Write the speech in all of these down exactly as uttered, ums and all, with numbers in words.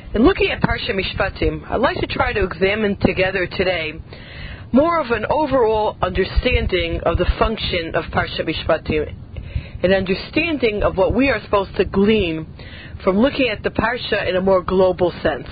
In looking at Parsha Mishpatim, I'd like to try to examine together today more of an overall understanding of the function of Parsha Mishpatim, an understanding of what we are supposed to glean from looking at the Parsha in a more global sense.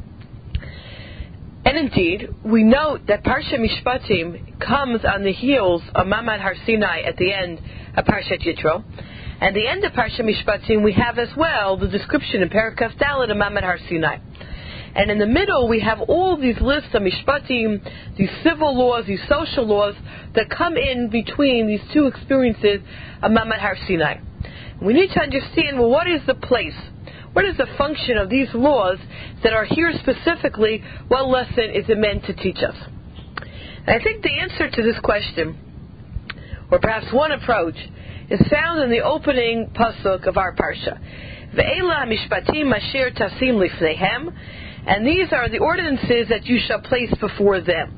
And indeed, we note that Parsha Mishpatim comes on the heels of Mamad Har Sinai at the end of Parshat Yitro. And the end of Parsha Mishpatim, we have as well the description in Perek Kaf Daled of Mamad Har Sinai. And in the middle, we have all these lists of Mishpatim, these civil laws, these social laws that come in between these two experiences of Mamad Har Sinai. We need to understand, well, what is the place? What is the function of these laws that are here specifically? What lesson is it meant to teach us? And I think the answer to this question, or perhaps one approach, is found in the opening pasuk of our parsha. Ve'ela mishpatim asher tasim lifneihem, and these are the ordinances that you shall place before them.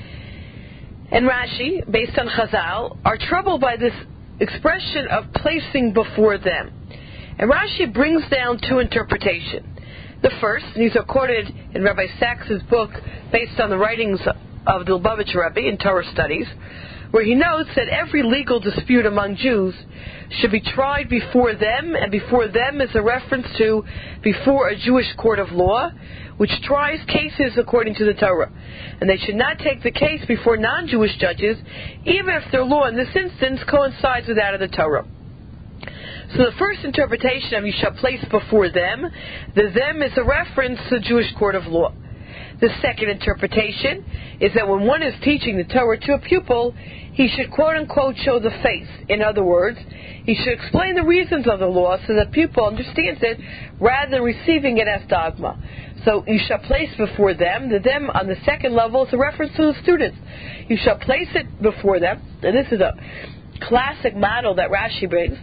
And Rashi, based on Chazal, are troubled by this expression of placing before them. And Rashi brings down two interpretations. The first, and these are quoted in Rabbi Sachs's book based on the writings of the Lubavitch Rebbe in Torah Studies, where he notes that every legal dispute among Jews should be tried before them, and before them is a reference to before a Jewish court of law, which tries cases according to the Torah. And they should not take the case before non-Jewish judges, even if their law in this instance coincides with that of the Torah. So the first interpretation of you shall place before them, the them is a reference to the Jewish court of law. The second interpretation is that when one is teaching the Torah to a pupil, he should quote-unquote show the face. In other words, he should explain the reasons of the law so that the pupil understands it rather than receiving it as dogma. So you shall place before them, the them on the second level is a reference to the students. You shall place it before them, and this is a classic model that Rashi brings,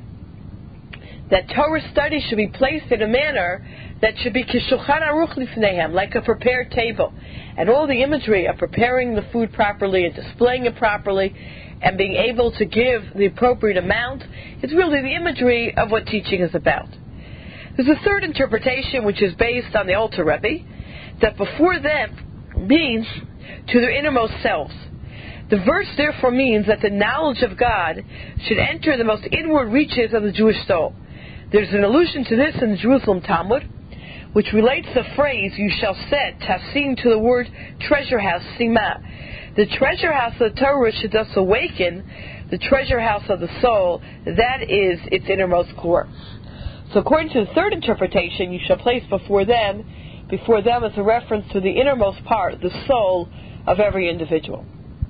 that Torah study should be placed in a manner that should be kishulchan aruch lifneihem, like a prepared table. And all the imagery of preparing the food properly and displaying it properly and being able to give the appropriate amount is really the imagery of what teaching is about. There's a third interpretation which is based on the Alter Rebbe, that before them means to their innermost selves. The verse therefore means that the knowledge of God should enter the most inward reaches of the Jewish soul. There's an allusion to this in the Jerusalem Talmud, which relates the phrase, you shall set, tasim, to the word treasure house, sima. The treasure house of the Torah should thus awaken the treasure house of the soul, that is its innermost core. So according to the third interpretation, you shall place before them, before them is a reference to the innermost part, the soul of every individual.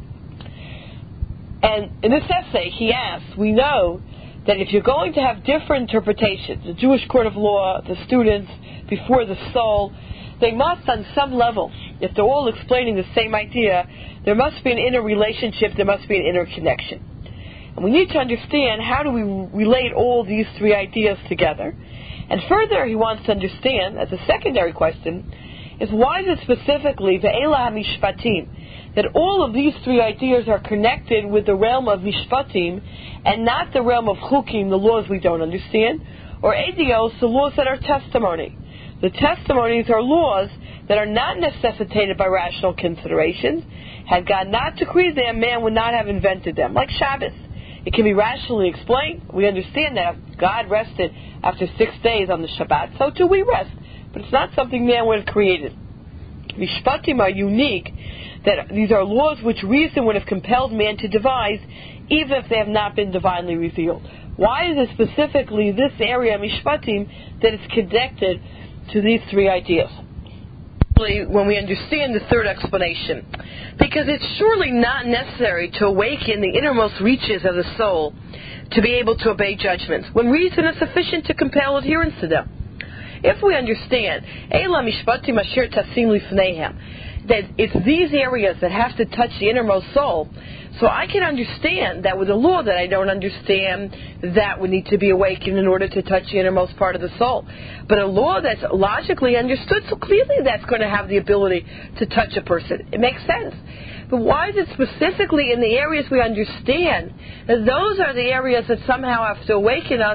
And in this essay, he asks, we know that if you're going to have different interpretations, the Jewish court of law, the students, before the soul, they must on some level, if they're all explaining the same idea, there must be an inner relationship, there must be an inner connection. And we need to understand how do we relate all these three ideas together. And further, he wants to understand, as a secondary question, is why is it specifically Ve'ela HaMishpatim, that all of these three ideas are connected with the realm of Mishpatim and not the realm of Chukim, the laws we don't understand, or Edios, the laws that are testimony. The testimonies are laws that are not necessitated by rational considerations. Had God not decreed them, man would not have invented them, like Shabbos. It can be rationally explained. We understand that God rested after six days on the Shabbat, so too we rest. But it's not something man would have created. Mishpatim are unique, that these are laws which reason would have compelled man to devise, even if they have not been divinely revealed. Why is it specifically this area, Mishpatim, that is connected to these three ideas? When we understand the third explanation, because it's surely not necessary to awaken the innermost reaches of the soul to be able to obey judgments, when reason is sufficient to compel adherence to them. If we understand, Eila Mishpatim Asher Tasim Lifneihem, that it's these areas that have to touch the innermost soul, so I can understand that with a law that I don't understand, that would need to be awakened in order to touch the innermost part of the soul. But a law that's logically understood, so clearly that's going to have the ability to touch a person. It makes sense. But why is it specifically in the areas we understand that those are the areas that somehow have to awaken us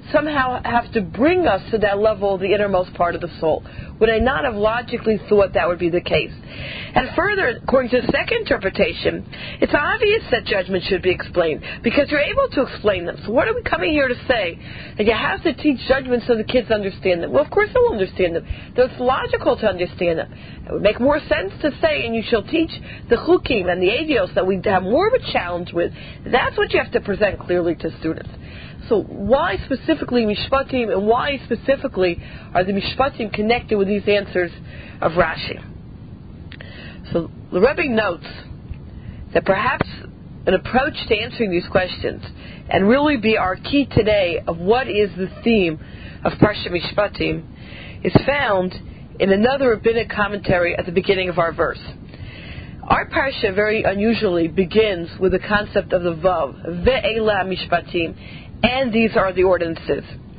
somehow have to bring us to that level of the innermost part of the soul? Would I not have logically thought that would be the case? And further, according to the second interpretation, it's obvious that judgment should be explained, because you're able to explain them. So what are we coming here to say? That you have to teach judgment so the kids understand them. Well, of course they'll understand them. Though it's logical to understand them. It would make more sense to say, and you shall teach the chukim and the adios that we have more of a challenge with. That's what you have to present clearly to students. So why specifically Mishpatim, and why specifically are the Mishpatim connected with these answers of Rashi? So the Rebbe notes that perhaps an approach to answering these questions, and really be our key today of what is the theme of Parsha Mishpatim, is found in another rabbinic commentary at the beginning of our verse. Our Parsha very unusually begins with the concept of the Vav, Ve'ela Mishpatim, and these are the ordinances,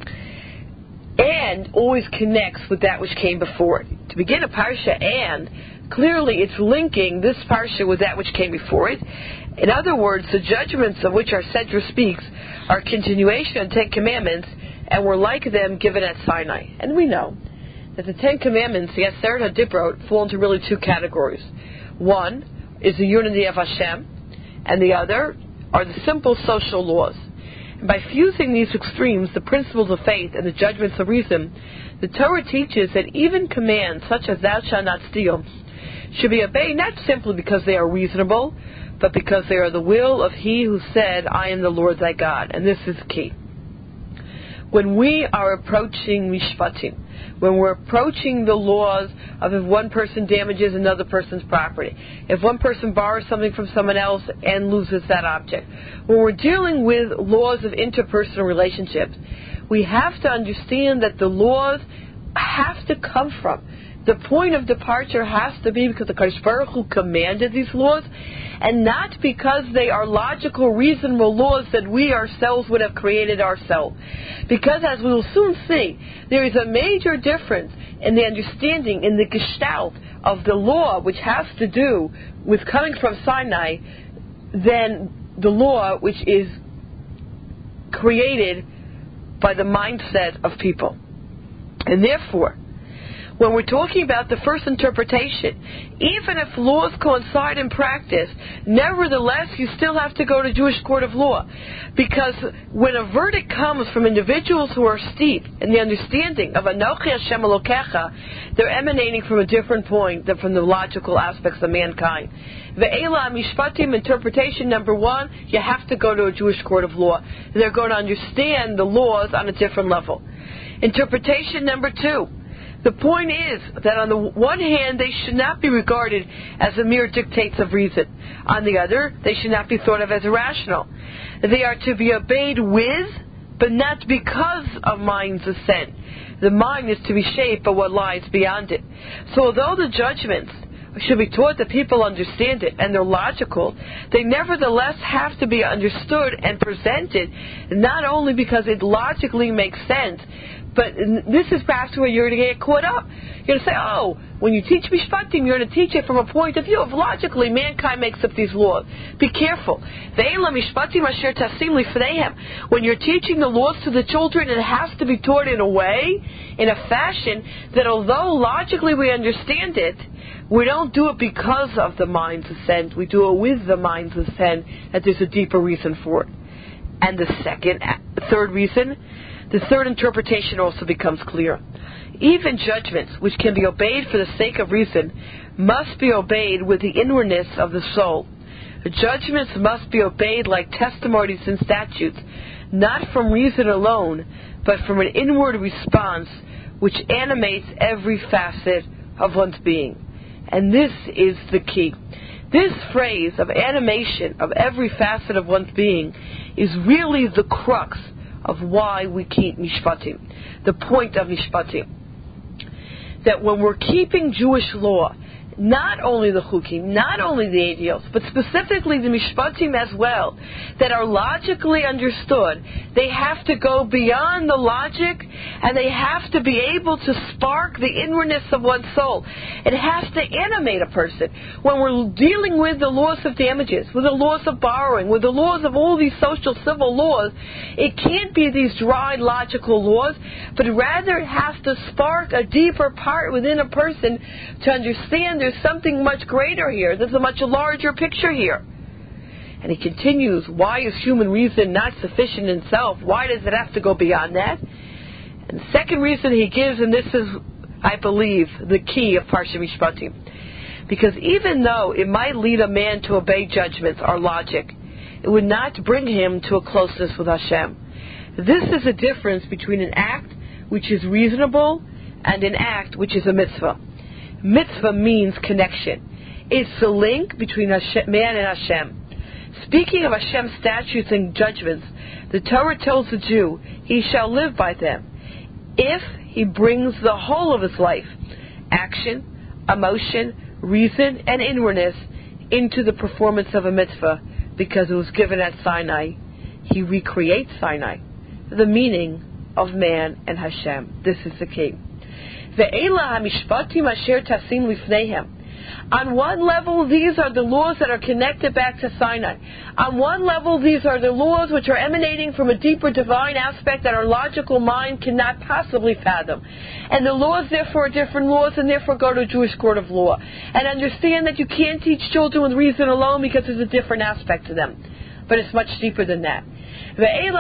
and always connects with that which came before it. To begin a Parsha, and clearly it's linking this Parsha with that which came before it. In other words, the judgments of which our Sedra speaks are a continuation of the Ten Commandments, and were like them given at Sinai. And we know that the Ten Commandments, the Aseret HaDibrot, fall into really two categories. One is the unity of Hashem, and the other are the simple social laws. And by fusing these extremes, the principles of faith and the judgments of reason, the Torah teaches that even commands such as thou shalt not steal should be obeyed not simply because they are reasonable, but because they are the will of He who said, I am the Lord thy God. And this is key. When we are approaching Mishpatim, when we're approaching the laws of if one person damages another person's property, if one person borrows something from someone else and loses that object, when we're dealing with laws of interpersonal relationships, we have to understand that the laws have to come from. The point of departure has to be because the Kadosh Baruch Hu commanded these laws, and not because they are logical, reasonable laws that we ourselves would have created ourselves. Because as we will soon see, there is a major difference in the understanding, in the gestalt of the law, which has to do with coming from Sinai, than the law which is created by the mindset of people. And therefore, when we're talking about the first interpretation, even if laws coincide in practice, nevertheless you still have to go to Jewish court of law. Because when a verdict comes from individuals who are steep in the understanding of Anochi Hashem Elokecha, they're emanating from a different point than from the logical aspects of mankind. Ve'ela Mishpatim, interpretation number one, you have to go to a Jewish court of law. They're going to understand the laws on a different level. Interpretation number two, the point is that on the one hand, they should not be regarded as the mere dictates of reason. On the other, they should not be thought of as irrational. They are to be obeyed with, but not because of mind's assent. The mind is to be shaped by what lies beyond it. So although the judgments should be taught that people understand it and they're logical, they nevertheless have to be understood and presented not only because it logically makes sense, but this is perhaps where you're going to get caught up. You're going to say, oh, when you teach Mishpatim, you're going to teach it from a point of view of logically mankind makes up these laws. Be careful. When you're teaching the laws to the children, it has to be taught in a way, in a fashion, that although logically we understand it, we don't do it because of the mind's assent. We do it with the mind's assent, that there's a deeper reason for it. And the second, the third reason, the third interpretation also becomes clear. Even judgments, which can be obeyed for the sake of reason, must be obeyed with the inwardness of the soul. Judgments must be obeyed like testimonies and statutes, not from reason alone, but from an inward response which animates every facet of one's being. And this is the key. This phrase of animation of every facet of one's being is really the crux of why we keep Mishpatim. The point of Mishpatim. That when we're keeping Jewish law, not only the chukim, not only the ideals, but specifically the mishpatim as well, that are logically understood. They have to go beyond the logic, and they have to be able to spark the inwardness of one's soul. It has to animate a person. When we're dealing with the laws of damages, with the laws of borrowing, with the laws of all these social civil laws, it can't be these dry logical laws, but rather it has to spark a deeper part within a person to understand there's something much greater here. There's a much larger picture here. And he continues, why is human reason not sufficient in itself? Why does it have to go beyond that? And the second reason he gives, and this is, I believe, the key of Parsha Mishpatim, because even though it might lead a man to obey judgments or logic, it would not bring him to a closeness with Hashem. This is a difference between an act which is reasonable and an act which is a mitzvah. Mitzvah means connection. It's the link between Hashem, man and Hashem. Speaking of Hashem's statutes and judgments, the Torah tells the Jew, he shall live by them, if he brings the whole of his life, action, emotion, reason, and inwardness, into the performance of a mitzvah, because it was given at Sinai. He recreates Sinai, the meaning of man and Hashem. This is the key. Ve'ela hamishpatim asher tasim lifneihem. On one level, these are the laws that are connected back to Sinai. On one level, these are the laws which are emanating from a deeper divine aspect that our logical mind cannot possibly fathom. And the laws, therefore, are different laws, and therefore go to a Jewish court of law. And understand that you can't teach children with reason alone because there's a different aspect to them. But it's much deeper than that. You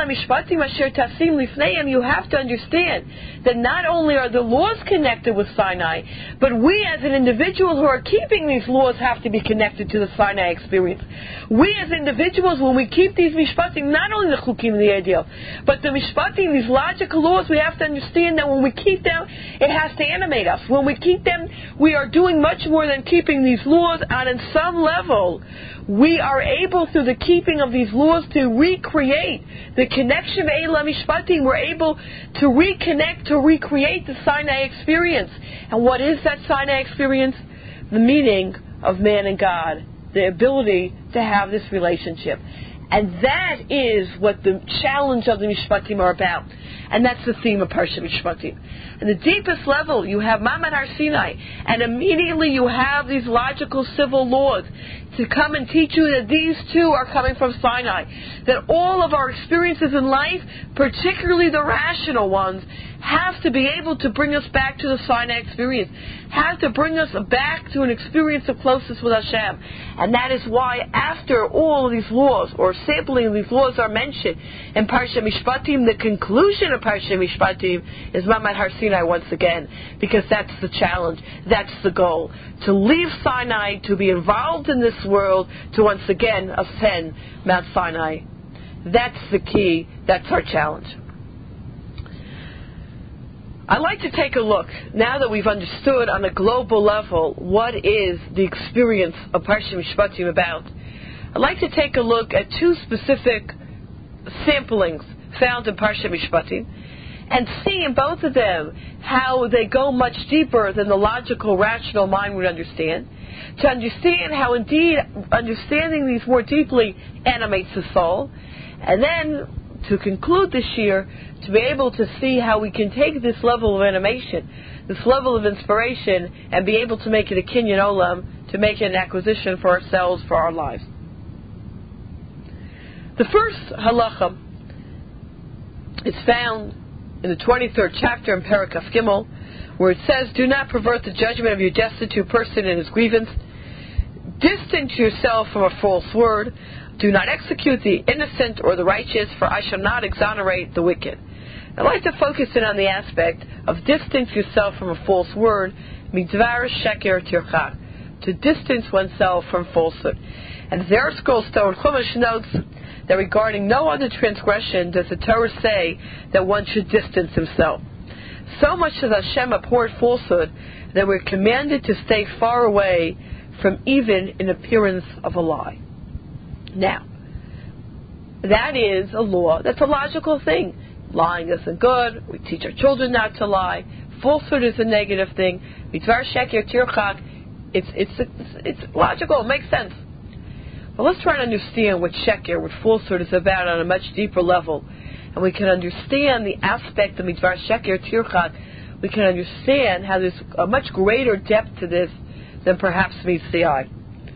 have to understand that not only are the laws connected with Sinai, but we as an individual who are keeping these laws have to be connected to the Sinai experience. We as individuals, when we keep these mishpatim, not only the chukim and the ideal, but the mishpatim, these logical laws, we have to understand that when we keep them, it has to animate us. When we keep them, we are doing much more than keeping these laws, and on some level, we are able, through the keeping of these laws, to recreate the connection of Eila Mishpatim. We're able to reconnect, to recreate the Sinai experience. And what is that Sinai experience? The meaning of man and God, the ability to have this relationship. And that is what the challenge of the Mishpatim are about. And that's the theme of Parsha Mishpatim. And the deepest level, you have Mamad Har Sinai, and immediately you have these logical civil laws to come and teach you that these too are coming from Sinai. That all of our experiences in life, particularly the rational ones, have to be able to bring us back to the Sinai experience, have to bring us back to an experience of closeness with Hashem. And that is why after all of these laws, or sampling of these laws are mentioned in Parsha Mishpatim, the conclusion of Parsha Mishpatim is Mamad Har Sinai once again, because that's the challenge, that's the goal, to leave Sinai, to be involved in this world, to once again ascend Mount Sinai. That's the key, that's our challenge. I'd like to take a look, now that we've understood on a global level what is the experience of Parsha Mishpatim about, I'd like to take a look at two specific samplings found in Parsha Mishpatim, and see in both of them how they go much deeper than the logical, rational mind would understand, to understand how indeed understanding these more deeply animates the soul, and then to conclude this year, to be able to see how we can take this level of animation, this level of inspiration, and be able to make it a kinyan olam, to make it an acquisition for ourselves, for our lives. The first halacha is found in the twenty-third chapter in Perek Kaf Gimel, where it says, "Do not pervert the judgment of your destitute person in his grievance. Distance yourself from a false word. Do not execute the innocent or the righteous, for I shall not exonerate the wicked." I'd like to focus in on the aspect of distance yourself from a false word, midvar sheker tirchak, to distance oneself from falsehood. And the Zer Scroll Stone Chumash notes that regarding no other transgression does the Torah say that one should distance himself. So much does Hashem abhor falsehood that we're commanded to stay far away from even an appearance of a lie. Now, that is a law. That's a logical thing. Lying isn't good. We teach our children not to lie. Falsehood is a negative thing. Midvar sheker tirchak it's it's it's, it's logical. It makes sense. But let's try to understand what sheker, what falsehood, is about on a much deeper level, and we can understand the aspect of midvar sheker tirchak. We can understand how there's a much greater depth to this than perhaps meets the eye.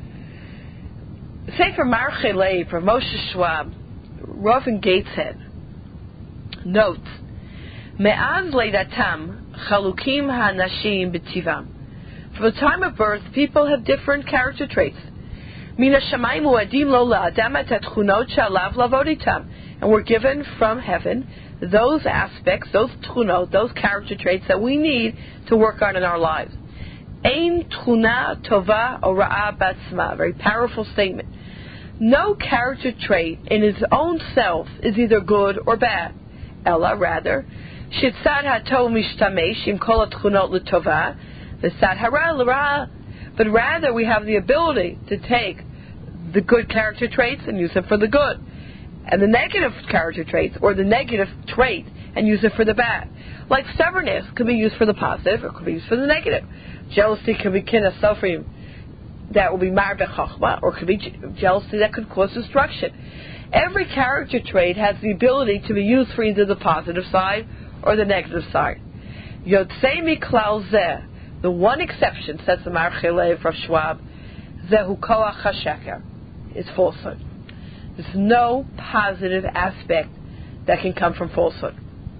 Sefer Marchei Lev from Moshe Schwab, Rav in Gateshead, notes, Me'az leidatam chalukim ha'nashim b'tivam. From the time of birth, people have different character traits. Mina shamayim u'adim lo la'adam et tchunot sha'alav lavod itam. And we're given from heaven those aspects, those tchunot, those character traits that we need to work on in our lives. Ein tchuna tova or ra'a batzma. Very powerful statement. No character trait in its own self is either good or bad. Ella, rather, shitzad hatov mishtamesh im kol tchunot l'tova, v'sad hara l'ra'a. But rather, we have the ability to take the good character traits and use them for the good, and the negative character traits or the negative trait and use it for the bad. Like stubbornness could be used for the positive or could be used for the negative. Jealousy could be kinna suffering that will be mar bechachma, or could be jealousy that could cause destruction. Every character trait has the ability to be used for either the positive side or the negative side. Yotzei miklal zeh, the one exception, says the Marchei Lev from Schwab, zehu koach hasheker, is falsehood. There's no positive aspect that can come from falsehood.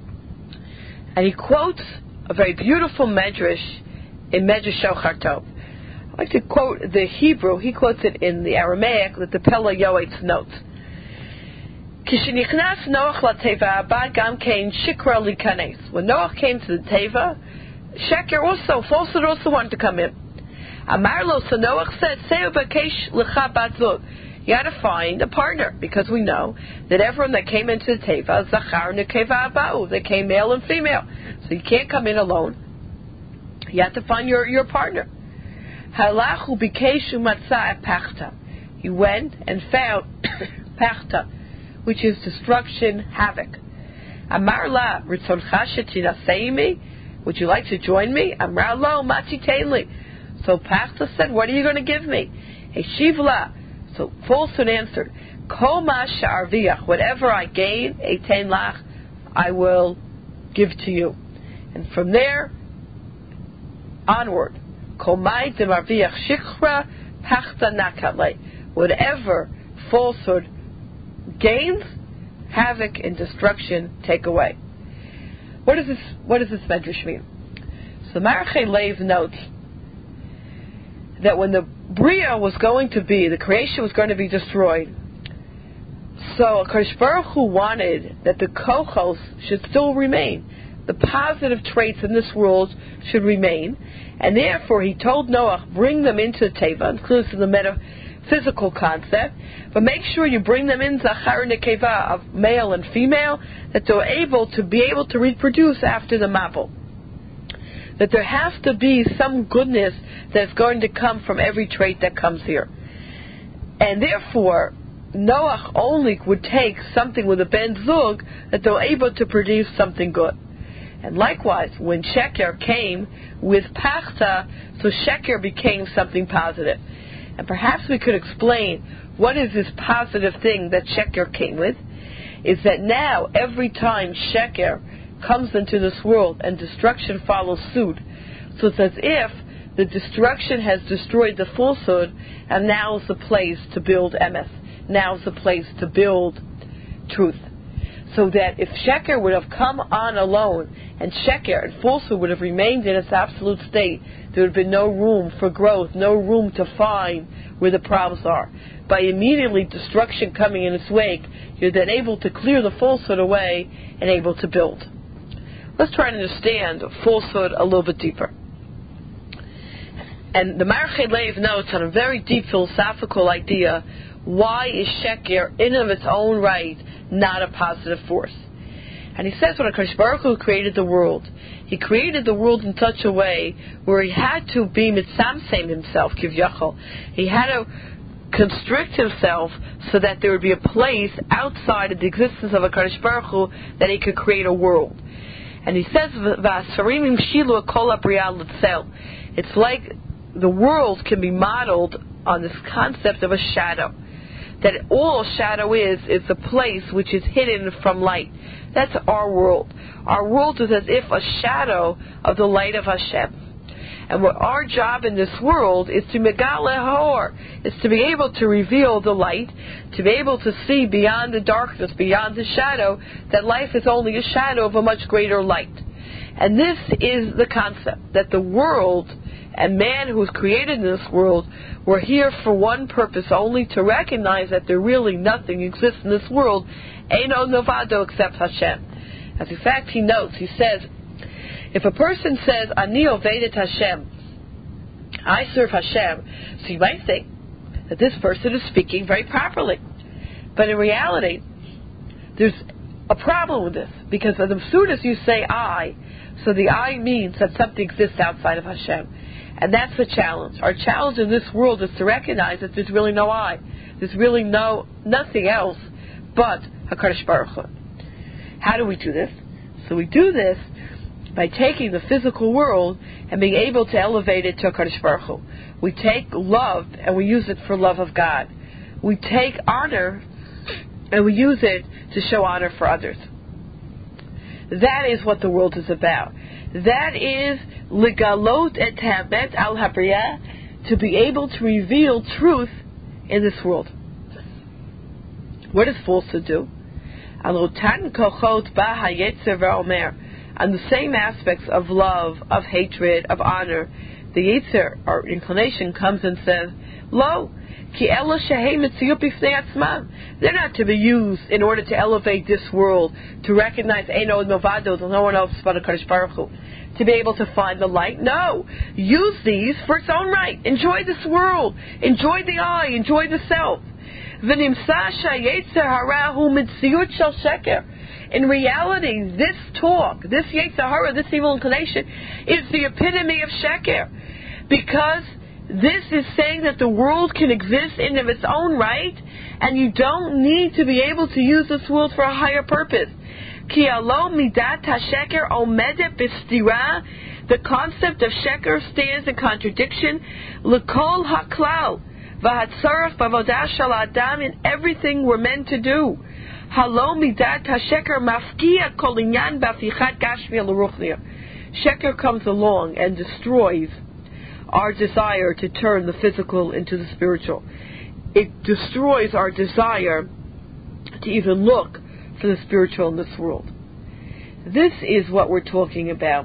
And he quotes a very beautiful medrash in Medrash Shochar Tov. I'd like to quote the Hebrew. He quotes it in the Aramaic that the Pella Yoetz notes. Kishenichnas Noach lateva ba gam kein shikra likanes. When Noach came to the Teva, sheker also, falsehood also wanted to come in. Amar lo, so Noach said, Seu bakesh lecha bat zug. You had to find a partner, because we know that everyone that came into the Teva, Zachar nekeva abau, they came male and female. So you can't come in alone. You have to find your, your partner. Halachu bikeshu matzah pachta. He went and found pachta, which is destruction, havoc. Amar la ritzoncha shetinasei, would you like to join me? Amar lo mati tein. So pachta said, what are you going to give me? Heshiv la. So falsehood answered, Kol ma she'arviach, whatever I gain, eitein lach, I will give to you. And from there onward, Kol mai demarviach shikra pachta nakalei. Whatever falsehood gains, havoc and destruction take away. What does this? What does this medrash mean? So Marchei Lev notes that when the Bria was going to be, the creation was going to be destroyed, so HaKadosh Baruch Hu wanted that the kochos should still remain. The positive traits in this world should remain, and therefore he told Noah, bring them into the Teva, inclusive of the metaphysical concept, but make sure you bring them in Zachar and Nekeva, of male and female, that they're able to be able to reproduce after the Mabul. That there has to be some goodness that's going to come from every trait that comes here. And therefore, Noach only would take something with a ben zug that they're able to produce something good. And likewise, when sheker came with pachta, so sheker became something positive. And perhaps we could explain what is this positive thing that sheker came with, is that now every time sheker comes into this world and destruction follows suit, so it's as if the destruction has destroyed the falsehood, and now is the place to build emes. Now is the place to build truth. So that if sheker would have come on alone, and sheker and falsehood would have remained in its absolute state, there would have been no room for growth, no room to find where the problems are. By immediately destruction coming in its wake, you're then able to clear the falsehood away and able to build. Let's try to understand falsehood a little bit deeper. And the Marchei Lev notes on a very deep philosophical idea, why is sheker in of its own right not a positive force? And he says when HaKadosh Baruch Hu created the world, he created the world in such a way where he had to be mitzamsem himself, kivyachol. He had to constrict himself so that there would be a place outside of the existence of HaKadosh Baruch Hu that he could create a world. And he says, it's like the world can be modeled on this concept of a shadow. That all shadow is, is a place which is hidden from light. That's our world. Our world is as if a shadow of the light of Hashem. And what our job in this world is to megale hor, is to be able to reveal the light, to be able to see beyond the darkness, beyond the shadow, that life is only a shadow of a much greater light. And this is the concept, that the world and man who was created in this world were here for one purpose only, to recognize that there really nothing exists in this world, Eino Novado, except Hashem. As in fact he notes, he says, if a person says, Ani Ovedet Hashem, I serve Hashem, so you might think that this person is speaking very properly. But in reality, there's a problem with this, because as soon as you say I, so the I means that something exists outside of Hashem. And that's the challenge. Our challenge in this world is to recognize that there's really no I. There's really no nothing else but HaKadosh Baruch Hu. How do we do this? So we do this by taking the physical world and being able to elevate it to HaKadosh Baruch Hu. We take love and we use it for love of God. We take honor and we use it to show honor for others. That is what the world is about. That is legalot et hamet al habriya, to be able to reveal truth in this world. What does falsehood do? Alotan kochot ba hayetzer v'omer, on the same aspects of love, of hatred, of honor, the yetzer, our inclination, comes and says, Lo, ki ela shehem mitziyut b'fnei atzmam. They're not to be used in order to elevate this world, to recognize Eino Novado, there's no one else but HaKadosh Baruch Hu, to be able to find the light. No, use these for its own right. Enjoy this world. Enjoy the I. Enjoy the self. V'nimsa shayetzer hara hu mitziyut shel sheker. In reality, this talk, this yetzer hara, this evil inclination, is the epitome of sheker, because this is saying that the world can exist in of its own right, and you don't need to be able to use this world for a higher purpose. Ki alo midat hasheker omedet b'stira, the concept of sheker stands in contradiction, l'kol haklal, v'hatzarach b'avodah shel adam, in everything we're meant to do. Halo midat hasheker mafkia kol inyan b'afichat gashmi l'ruchnia. Sheker comes along and destroys our desire to turn the physical into the spiritual. It destroys our desire to even look for the spiritual in this world. This is what we're talking about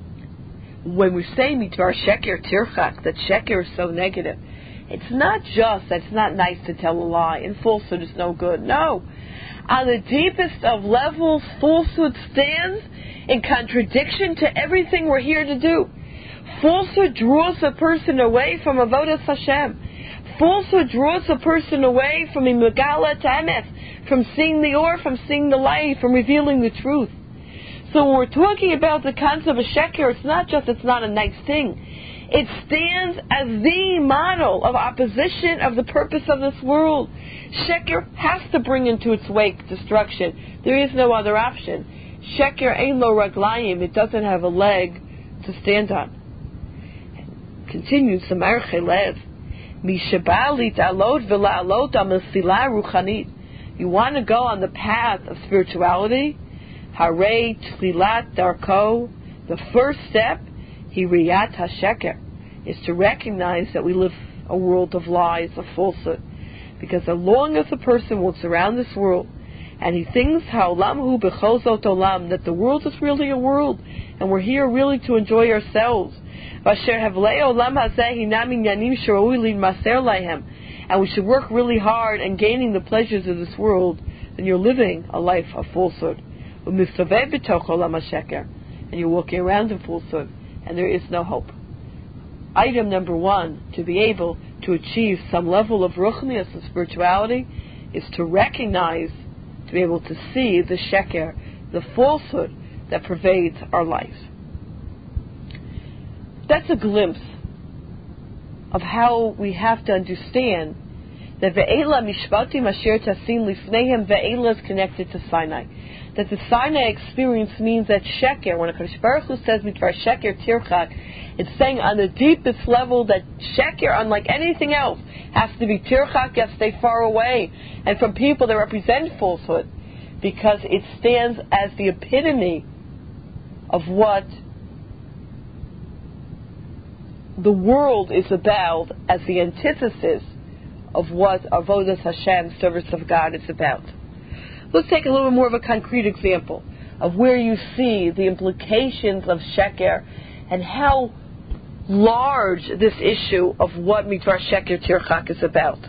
when we say mitar sheker tirchak, that sheker is so negative. It's not just that it's not nice to tell a lie and falsehood is no good. No. On the deepest of levels, falsehood stands in contradiction to everything we're here to do. Falsehood draws a person away from avodas Hashem. Falsehood draws a person away from imegala tames, from seeing the or, from seeing the light, from revealing the truth. So when we're talking about the concept of sheker, it's not just it's not a nice thing. It stands as the model of opposition of the purpose of this world. Sheker has to bring into its wake destruction. There is no other option. Sheker ein lo raglayim, it doesn't have a leg to stand on. Continues the Marche Lev. Mishabalit alot v'la'alot amesila ruchanit. You want to go on the path of spirituality? Harei tchilat darko. The first step, hiriyat hasheker, is to recognize that we live a world of lies, of falsehood. Because as long as a person walks around this world and he thinks ha'olam hu b'chozot olam, that the world is really a world and we're here really to enjoy ourselves, and we should work really hard in gaining the pleasures of this world, then you're living a life of falsehood. And you're walking around in falsehood, and there is no hope. Item number one, to be able to achieve some level of ruchnius and spirituality, is to recognize, to be able to see the sheker, the falsehood that pervades our life. That's a glimpse of how we have to understand that Ve'ela Mishpatim Asher Tasin Lifneihem, Ve'ela is connected to Sinai. That the Sinai experience means that Sheker, when a Kadosh Baruch Hu says Midvar Sheker Tirchak, it's saying on the deepest level that Sheker, unlike anything else, has to be Tirchak, has to stay far away, and from people that represent falsehood, because it stands as the epitome of what the world is about, as the antithesis of what Avodas Hashem, service of God, is about. Let's take a little bit more of a concrete example of where you see the implications of Sheker and how large this issue of what Midvar Sheker Tirchak is about.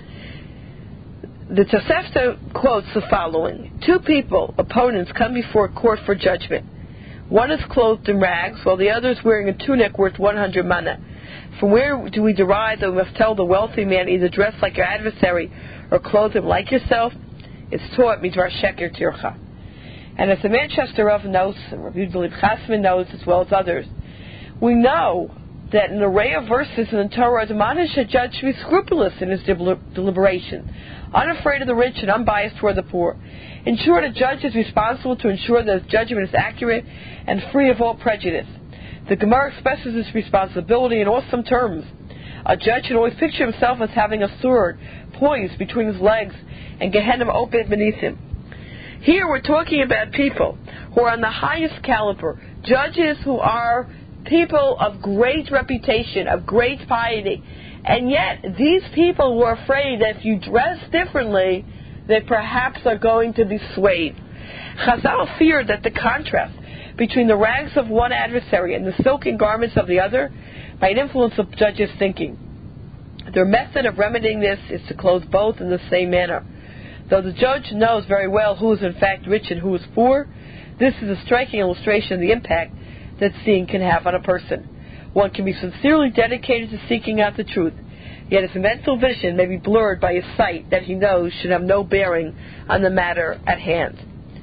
The Tosefta quotes the following: two people, opponents, come before court for judgment. One is clothed in rags, while the other is wearing a tunic worth one hundred mana. From where do we derive that we must tell the wealthy man either dress like your adversary or clothe him like yourself? It's taught Midvar Sheker Tircha. And as the Manchester Rav knows, and Rabbi Yehuda Chasman knows, as well as others, we know that an array of verses in the Torah admonish a judge to be scrupulous in his deliberation, unafraid of the rich and unbiased toward the poor. In short, a judge is responsible to ensure that his judgment is accurate and free of all prejudice. The Gemara expresses this responsibility in awesome terms. A judge should always picture himself as having a sword poised between his legs and Gehenna open beneath him. Here we're talking about people who are on the highest caliber, judges who are people of great reputation, of great piety, and yet these people were afraid that if you dress differently, they perhaps are going to be swayed. Chazal feared that the contrast between the rags of one adversary and the silken garments of the other might influence the judge's thinking. Their method of remedying this is to clothe both in the same manner. Though the judge knows very well who is in fact rich and who is poor, this is a striking illustration of the impact that seeing can have on a person. One can be sincerely dedicated to seeking out the truth, yet his mental vision may be blurred by a sight that he knows should have no bearing on the matter at hand.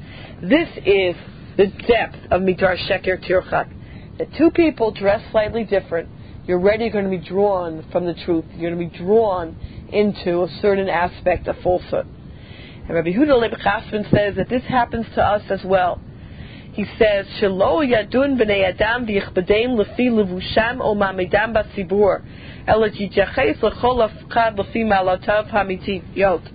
This is the depth of Midvar Sheker Tirchak. That two people dress slightly different, you're already going to be drawn from the truth. You're going to be drawn into a certain aspect of falsehood. And Rabbi Yehuda Leib Chasman says that this happens to us as well. He says, "Shelo yadun b'nei adam v'yichbadeim lefi levusham o ma'amidam b'tzibur, ela yityaches l'chol afchad lefi ma'alotav hamitiyot."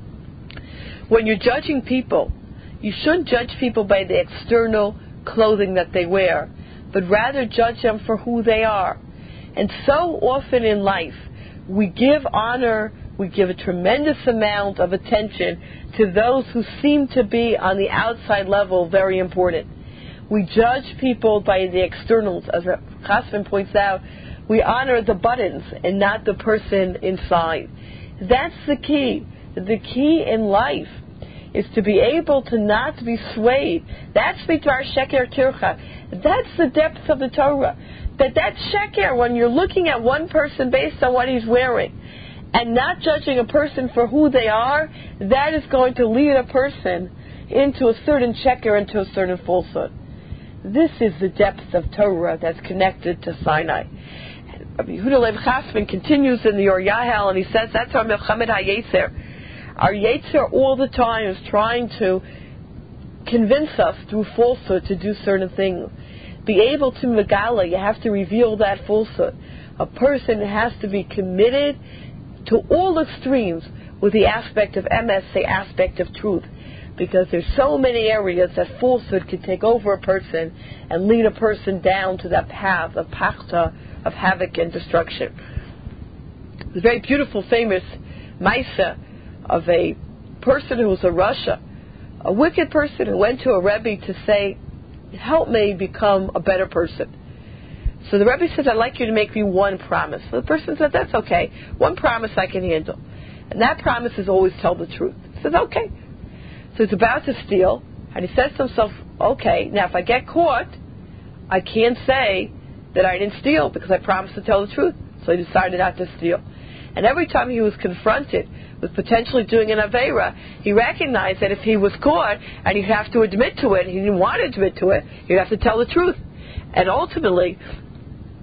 When you're judging people, you shouldn't judge people by the external clothing that they wear, but rather judge them for who they are. And so often in life, we give honor, we give a tremendous amount of attention to those who seem to be on the outside level very important. We judge people by the externals. As Chasman points out, we honor the buttons and not the person inside. That's the key. The key in life is to be able to not be swayed. That's Midvar Sheker Tircha. That's the depth of the Torah. That that Sheker, when you're looking at one person based on what he's wearing, and not judging a person for who they are, that is going to lead a person into a certain Sheker, into a certain falsehood. This is the depth of Torah that's connected to Sinai. Rabbi Yehuda Leib Chasman continues in the Or Yahel, and he says that's our Melchamet HaYetzer. Our Yetzer all the time is trying to convince us through falsehood to do certain things. Be able to megala, you have to reveal that falsehood. A person has to be committed to all extremes with the aspect of emes, the aspect of truth, because there's so many areas that falsehood can take over a person and lead a person down to that path of pachta, of havoc and destruction. There's a very beautiful, famous Maisa of a person who was a Rasha, a wicked person who went to a Rebbe to say, help me become a better person. So the Rebbe says, I'd like you to make me one promise. So the person said, that's okay. One promise I can handle. And that promise is always tell the truth. He says, okay. So he's about to steal, and he says to himself, okay, now if I get caught, I can't say that I didn't steal because I promised to tell the truth. So he decided not to steal. And every time he was confronted with potentially doing an Aveira, he recognized that if he was caught and he'd have to admit to it, he didn't want to admit to it, he'd have to tell the truth. And ultimately,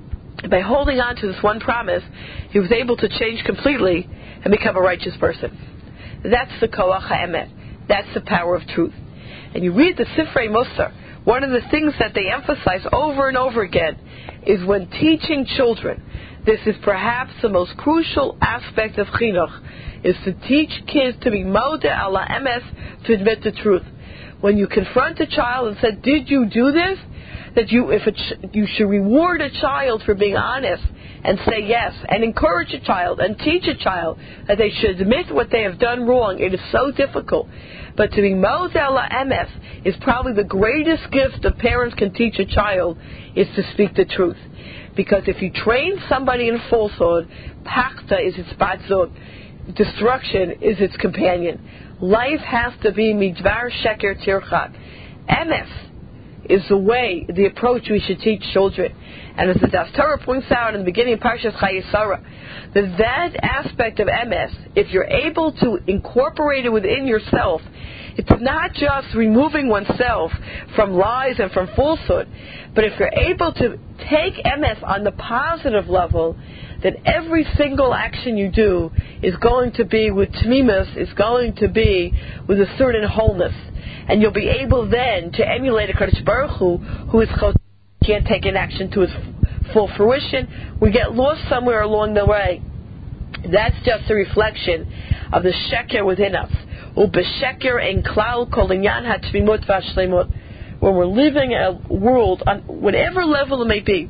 By holding on to this one promise, he was able to change completely and become a righteous person. That's the Koach HaEmet. That's the power of truth. And you read the Sifrei Musar, one of the things that they emphasize over and over again is when teaching children, this is perhaps the most crucial aspect of chinuch, is to teach kids to be modeh ala emes, to admit the truth. When you confront a child and say, did you do this? That you, if a ch- you should reward a child for being honest and say yes, and encourage a child and teach a child that they should admit what they have done wrong. It is so difficult. But to be modeh ala emes is probably the greatest gift a parent can teach a child, is to speak the truth. Because if you train somebody in falsehood, pakta is its batzot, destruction is its companion. Life has to be midvar sheker tirchak. Emes is the way, the approach we should teach children. And as the Das Torah points out in the beginning of Parshas Chayei Sarah, that that aspect of emes, if you're able to incorporate it within yourself, it's not just removing oneself from lies and from falsehood, but if you're able to take emes on the positive level, that every single action you do is going to be with tmimus, is going to be with a certain wholeness. And you'll be able then to emulate a Kadosh Baruch Hu, who is chot, can't take an action to its full fruition. We get lost somewhere along the way. That's just a reflection of the sheker within us. Ubesheker en klal kol inyan hatmimut v'ashlemut. When we're living in a world, on whatever level it may be,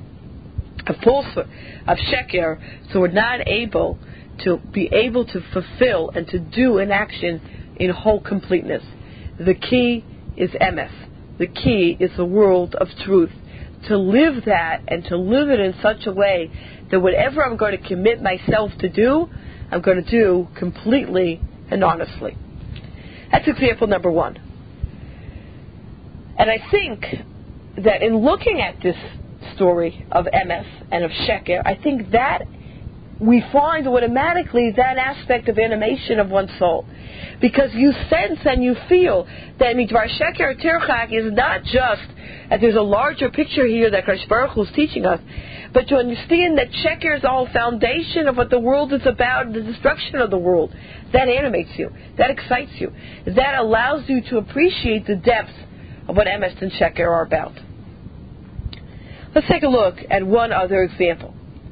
of falsehood, of sheker, so we're not able to be able to fulfill and to do an action in whole completeness. The key is emes. The key is the world of truth. To live that and to live it in such a way that whatever I'm going to commit myself to do, I'm going to do completely and honestly. That's example number one. And I think that in looking at this story of emes and of sheker, I think that we find automatically that aspect of animation of one's soul. Because you sense and you feel that midvar sheker tirchak is not just that there's a larger picture here that Kadosh Baruch Hu is teaching us, but to understand that sheker is the whole foundation of what the world is about, the destruction of the world. That animates you. That excites you. That allows you to appreciate the depth of what emes and sheker are about. Let's take a look at one other example.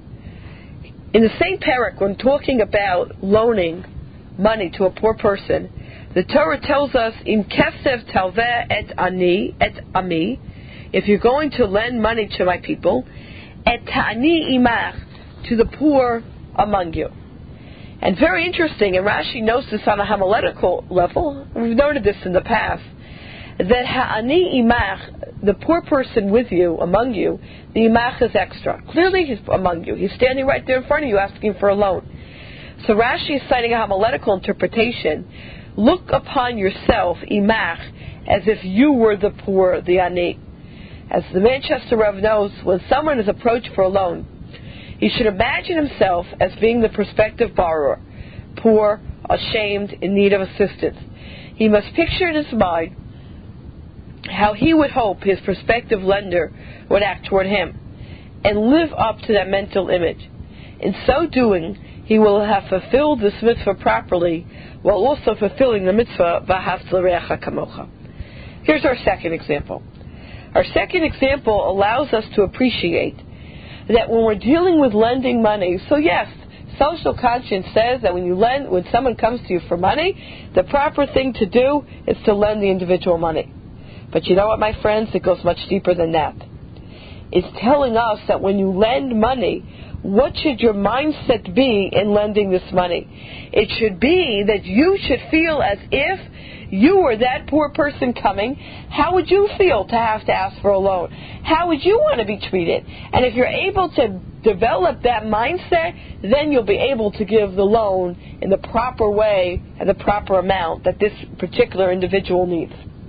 In the same parak, when talking about loaning money to a poor person, the Torah tells us, "Im kesef talveh et ani et ami," if you're going to lend money to my people, et ta'ani imach, to the poor among you. And very interesting, and Rashi notes this on a homiletical level. We've noted this in the past, that ha'ani imach, the poor person with you, among you, the imach is extra. Clearly he's among you. He's standing right there in front of you asking for a loan. So Rashi is citing a homiletical interpretation. Look upon yourself, imach, as if you were the poor, the ani. As the Manchester Rev knows, when someone is approached for a loan, he should imagine himself as being the prospective borrower, poor, ashamed, in need of assistance. He must picture in his mind how he would hope his prospective lender would act toward him, and live up to that mental image. In so doing, he will have fulfilled this mitzvah properly, while also fulfilling the mitzvah v'ahavta l'reacha kamocha. Here's our second example. Our second example allows us to appreciate that when we're dealing with lending money, so yes, social conscience says that when you lend, when someone comes to you for money, the proper thing to do is to lend the individual money. But you know what, my friends? It goes much deeper than that. It's telling us that when you lend money, what should your mindset be in lending this money? It should be that you should feel as if you were that poor person coming. How would you feel to have to ask for a loan? How would you want to be treated? And if you're able to develop that mindset, then you'll be able to give the loan in the proper way and the proper amount that this particular individual needs.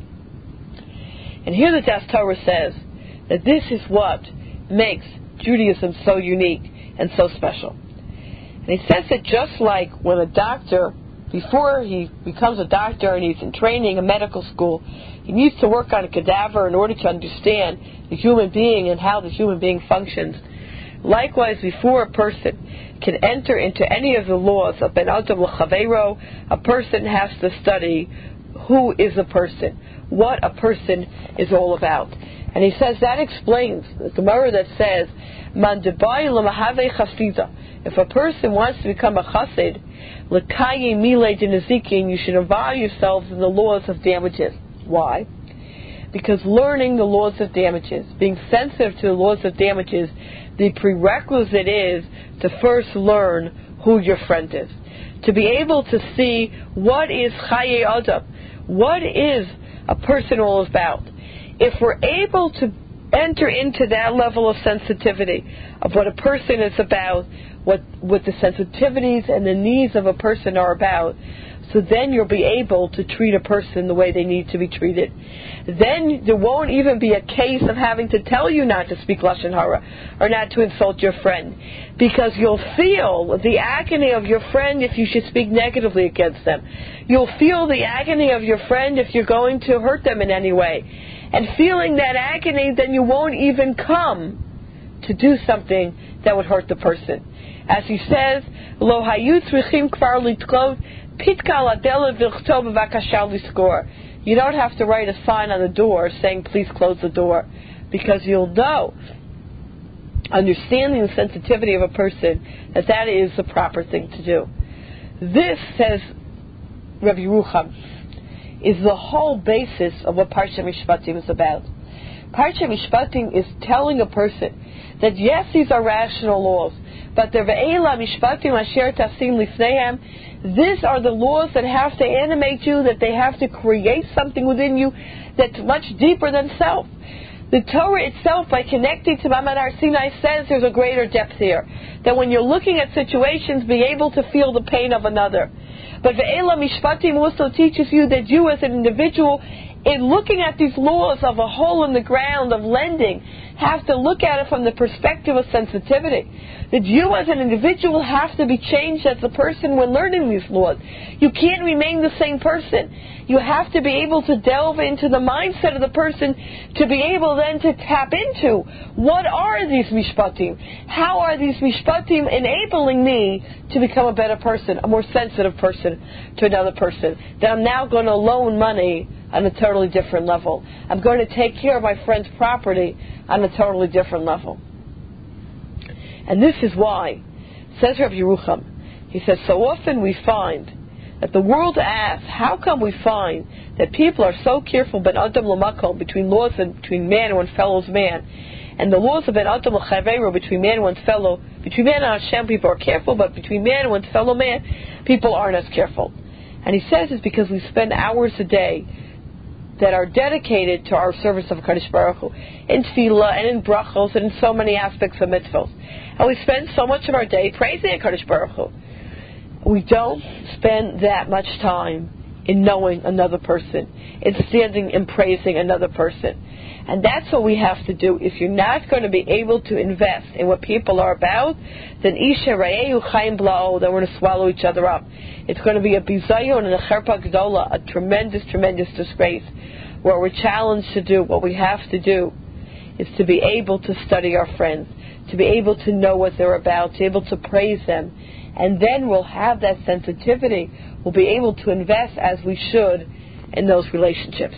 And here the Das Torah says that this is what makes Judaism so unique and so special. And he says that just like when a doctor, before he becomes a doctor and he's in training, a medical school, he needs to work on a cadaver in order to understand the human being and how the human being functions. Likewise, before a person can enter into any of the laws of Ben Adam L'Chaveiro, a person has to study who is a person, what a person is all about. And he says that explains the Gemara that says, Man debai l'mahave chasida. If a person wants to become a chassid, l'kaye mile d'nezikin, you should involve yourselves in the laws of damages. Why? Because learning the laws of damages, being sensitive to the laws of damages, the prerequisite is to first learn who your friend is. To be able to see what is chaye adam, what is a person all about. If we're able to enter into that level of sensitivity of what a person is about, what, what the sensitivities and the needs of a person are about, so then you'll be able to treat a person the way they need to be treated. Then there won't even be a case of having to tell you not to speak Lashon Hara or not to insult your friend, because you'll feel the agony of your friend if you should speak negatively against them. You'll feel the agony of your friend if you're going to hurt them in any way. And feeling that agony, then you won't even come to do something that would hurt the person. As he says, Lo hayu tzrichim kvar litkot pitkal adela v'chtov v'vakasha liskor. You don't have to write a sign on the door saying, please close the door, because you'll know, understanding the sensitivity of a person, that that is the proper thing to do. This, says Rabbi Yerucham, is the whole basis of what Parsha Mishpatim is about. Parsha Mishpatim is telling a person that yes, these are rational laws, but the Ve'ela Mishpatim Asher Tasim Lifnehem, these are the laws that have to animate you, that they have to create something within you that's much deeper than self. The Torah itself, by connecting to Ma'amad Har Sinai, says there's a greater depth here. That when you're looking at situations, be able to feel the pain of another. But Ve'ela Mishpatim also teaches you that you as an individual, in looking at these laws of a hole in the ground, of lending, have to look at it from the perspective of sensitivity. That you as an individual have to be changed as a person when learning these laws. You can't remain the same person. You have to be able to delve into the mindset of the person to be able then to tap into what are these mishpatim? How are these mishpatim enabling me to become a better person, a more sensitive person to another person? That I'm now going to loan money on a totally different level. I'm going to take care of my friend's property on a totally different level. And this is why, says Rabbi Yerucham, he says, so often we find that the world asks, how come we find that people are so careful ben adam l'makom, between laws and between man and one's fellow's man, and the laws of ben adam l'chaveiro, between man and one's fellow, between man and Hashem people are careful, but between man and one's fellow man, people aren't as careful. And he says it's because we spend hours a day that are dedicated to our service of Kadosh Baruch Hu, in tefillah and in brachos and in so many aspects of mitzvot. And we spend so much of our day praising Kadosh Baruch Hu. We don't spend that much time in knowing another person, in standing and praising another person. And that's what we have to do. If you're not going to be able to invest in what people are about, then Isha Ra'ehu Chaim Bla'o, then we're going to swallow each other up. It's going to be a bizayon and a cherpa gdola, a tremendous, tremendous disgrace. What we're challenged to do, what we have to do, is to be able to study our friends, to be able to know what they're about, to be able to praise them. And then we'll have that sensitivity. We'll be able to invest as we should in those relationships.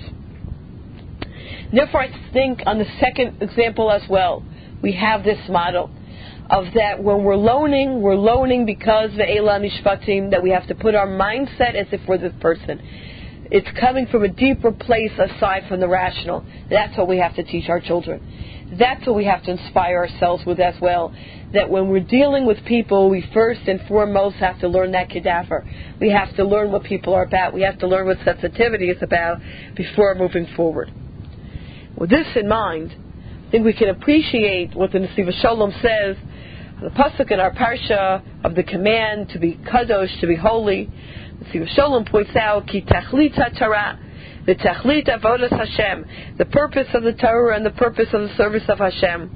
Therefore, I think on the second example as well, we have this model of that when we're loaning, we're loaning because ve'ela mishpatim, that we have to put our mindset as if we're this person. It's coming from a deeper place aside from the rational. That's what we have to teach our children. That's what we have to inspire ourselves with as well. That when we're dealing with people, we first and foremost have to learn that cadaver. We have to learn what people are about. We have to learn what sensitivity is about before moving forward. With this in mind, I think we can appreciate what the Nesiv Shalom says, the pasuk in our parsha of the command to be kadosh, to be holy. Nesiv Shalom points out, Ki tachlit ha-Torah, the tachlit avodas Hashem, the purpose of the Torah and the purpose of the service of Hashem.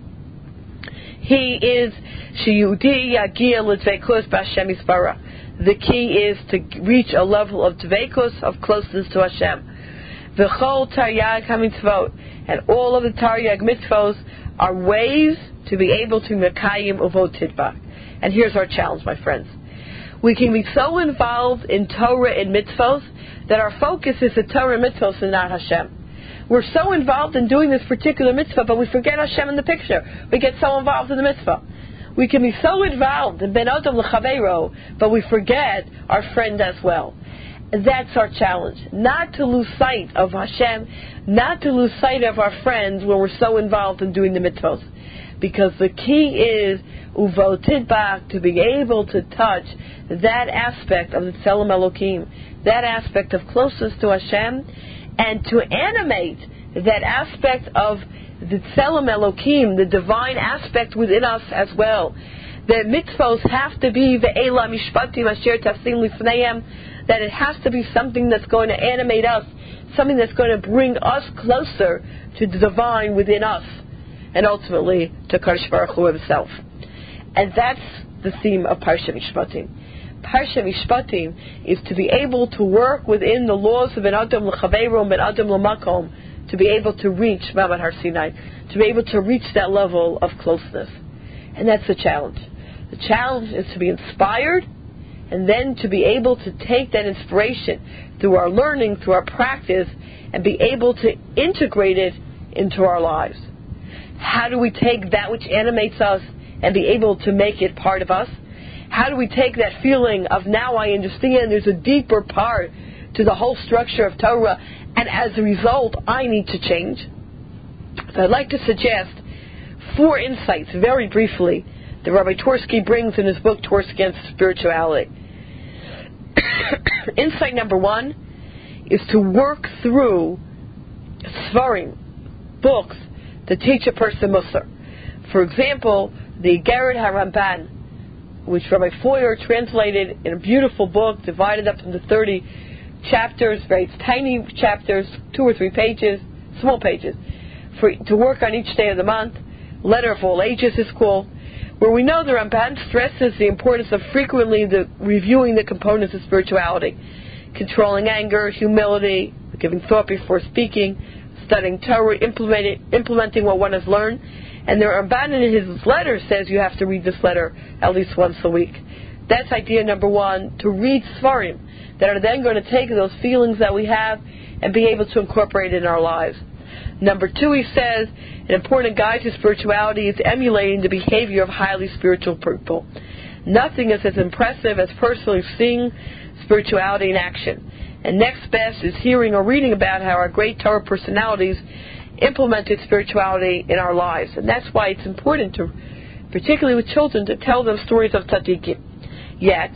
He is sheyudi yagia l'dveikus b'Hashem yisbarach. The key is to reach a level of dveikus, of closeness to Hashem. V'chol taryag hamitzvot, and all of the taryag mitzvos are ways to be able to Mekayim Uvot Tidbak. And here's our challenge, my friends. We can be so involved in Torah and mitzvos that our focus is the Torah and mitzvos and not Hashem. We're so involved in doing this particular mitzvah, but we forget Hashem in the picture. We get so involved in the mitzvah. We can be so involved in Ben Adam L'Chaveiro, but we forget our friend as well. That's our challenge. Not to lose sight of Hashem, not to lose sight of our friends when we're so involved in doing the mitzvahs. Because the key is Uvot Tidbak, to be able to touch that aspect of the Tzelem Elokim, that aspect of closeness to Hashem, and to animate that aspect of the Tzelem Elokim, the divine aspect within us as well. The mitzvos have to be ve'ela mishpatim asher tafsim lifneihem, that it has to be something that's going to animate us, something that's going to bring us closer to the divine within us, and ultimately to Kadosh Baruch Hu himself. And that's the theme of Parsha Mishpatim. Parsha Mishpatim is to be able to work within the laws of Ben Adam L'Chaveiro and Ben Adam L'Makom, to be able to reach Ma'amad Har Sinai, to be able to reach that level of closeness. And that's the challenge. The challenge is to be inspired, and then to be able to take that inspiration through our learning, through our practice, and be able to integrate it into our lives. How do we take that which animates us and be able to make it part of us? How do we take that feeling of, now I understand there's a deeper part to the whole structure of Torah, and as a result I need to change? So I'd like to suggest four insights, very briefly, that Rabbi Twersky brings in his book, Twersky Against Spirituality. Insight number one is to work through Svarim, books, to teach a person Musar. For example, the Gered HaRamban, which Rabbi Foyer translated in a beautiful book, divided up into thirty chapters, very tiny chapters, two or three pages, small pages, for to work on each day of the month. Letter of All Ages is called, where we know the Ramban stresses the importance of frequently the, reviewing the components of spirituality, controlling anger, humility, giving thought before speaking, studying Torah, implementing, implementing what one has learned. And the Ramban in his letter says you have to read this letter at least once a week. That's idea number one, to read Svarim, that are then going to take those feelings that we have and be able to incorporate it in our lives. Number two, he says, an important guide to spirituality is emulating the behavior of highly spiritual people. Nothing is as impressive as personally seeing spirituality in action. And next best is hearing or reading about how our great Torah personalities implemented spirituality in our lives. And that's why it's important to, particularly with children, to tell them stories of tzaddikim. Yet,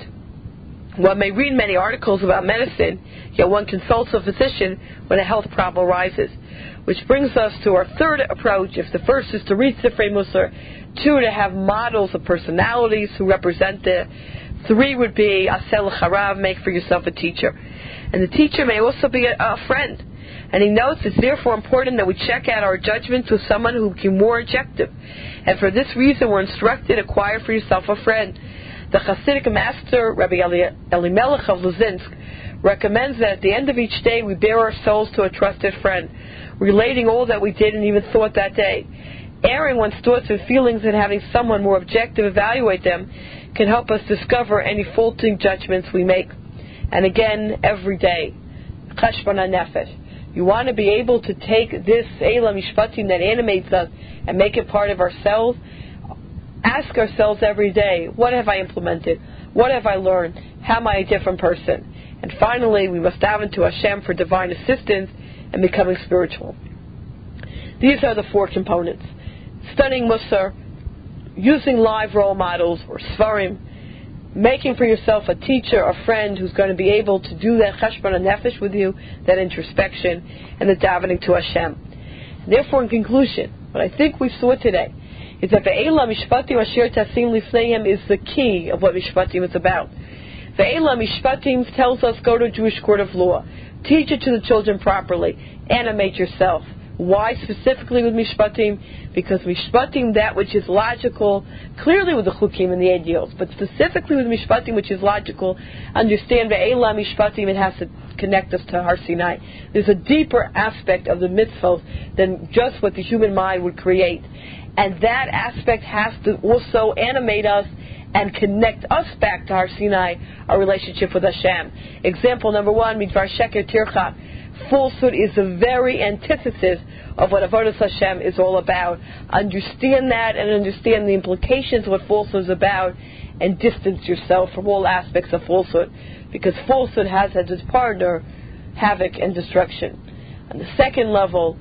one may read many articles about medicine, yet one consults a physician when a health problem arises. Which brings us to our third approach. If the first is to read Sifrei Musar, two, to have models of personalities who represent it, three would be Asel Charav, make for yourself a teacher. And the teacher may also be a, a friend. And he notes it's therefore important that we check out our judgments with someone who can be more objective. And for this reason we're instructed, acquire for yourself a friend. The Hasidic master, Rabbi Elimelech of Luzinsk, recommends that at the end of each day we bear our souls to a trusted friend, relating all that we did and even thought that day. Airing one's thoughts and feelings and having someone more objective evaluate them can help us discover any faulty judgments we make. And again, every day, Cheshbon HaNefesh. You want to be able to take this Eila Mishpatim that animates us and make it part of ourselves. Ask ourselves every day, what have I implemented? What have I learned? How am I a different person? And finally, we must dive into Hashem for divine assistance and becoming spiritual. These are the four components. Studying Musar, using live role models or Svarim, making for yourself a teacher, a friend who's going to be able to do that Cheshbon HaNefesh with you, that introspection, and the davening to Hashem. And therefore, in conclusion, what I think we saw today is that Ve'ela Mishpatim Asher Tasim Lifneihem is the key of what Mishpatim is about. Ve'ela Mishpatim tells us, go to a Jewish court of law. Teach it to the children properly. Animate yourself. Why specifically with Mishpatim? Because Mishpatim, that which is logical, clearly with the Chukim and the ideals, but specifically with Mishpatim, which is logical, understand Ve'ela Mishpatim, it has to connect us to Har Sinai. There's a deeper aspect of the mitzvot than just what the human mind would create. And that aspect has to also animate us and connect us back to Har Sinai, our relationship with Hashem. Example number one, Midvar Sheker Tircha. Falsehood is the very antithesis of what Avodas Hashem is all about. Understand that and understand the implications of what falsehood is about, and distance yourself from all aspects of falsehood, because falsehood has as its partner havoc and destruction. On the second level,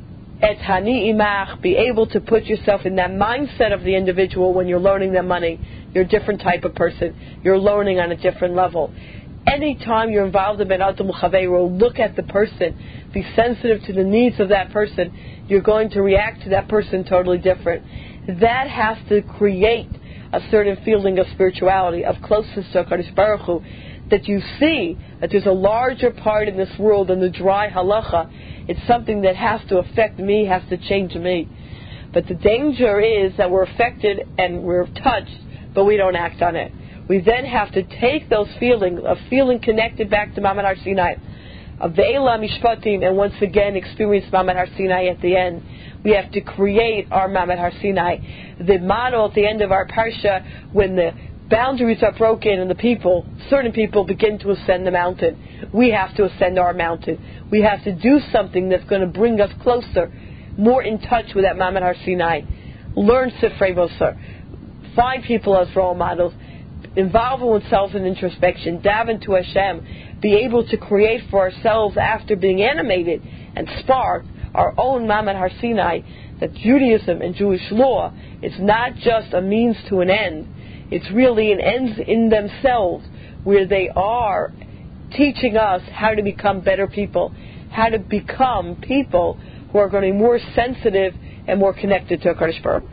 Et Hani Imach, be able to put yourself in that mindset of the individual when you're learning their money. You're a different type of person. You're learning on a different level. Anytime you're involved in Ben Adam U'Chaveiro, look at the person. Be sensitive to the needs of that person. You're going to react to that person totally different. That has to create a certain feeling of spirituality, of closeness to HaKadosh Baruch Hu, that you see that there's a larger part in this world than the dry halacha. It's something that has to affect me, has to change me. But the danger is that we're affected and we're touched, but we don't act on it. We then have to take those feelings, of feeling connected back to Ma'amad Har Sinai, of Ve'ela Mishpatim, and once again experience Ma'amad Har Sinai at the end. We have to create our Ma'amad Har Sinai. The model at the end of our parsha, when the boundaries are broken and the people, certain people begin to ascend the mountain. We have to ascend our mountain. We have to do something that's going to bring us closer, more in touch with that Ma'amad Har Sinai. Learn Sifrei Mosar. Find people as role models. Involve oneself in introspection. Daven to Hashem. Be able to create for ourselves, after being animated and sparked, our own Ma'amad Har Sinai. That Judaism and Jewish law is not just a means to an end. It's really an ends in themselves, where they are teaching us how to become better people, how to become people who are going to be more sensitive and more connected to HaKadosh Baruch Hu.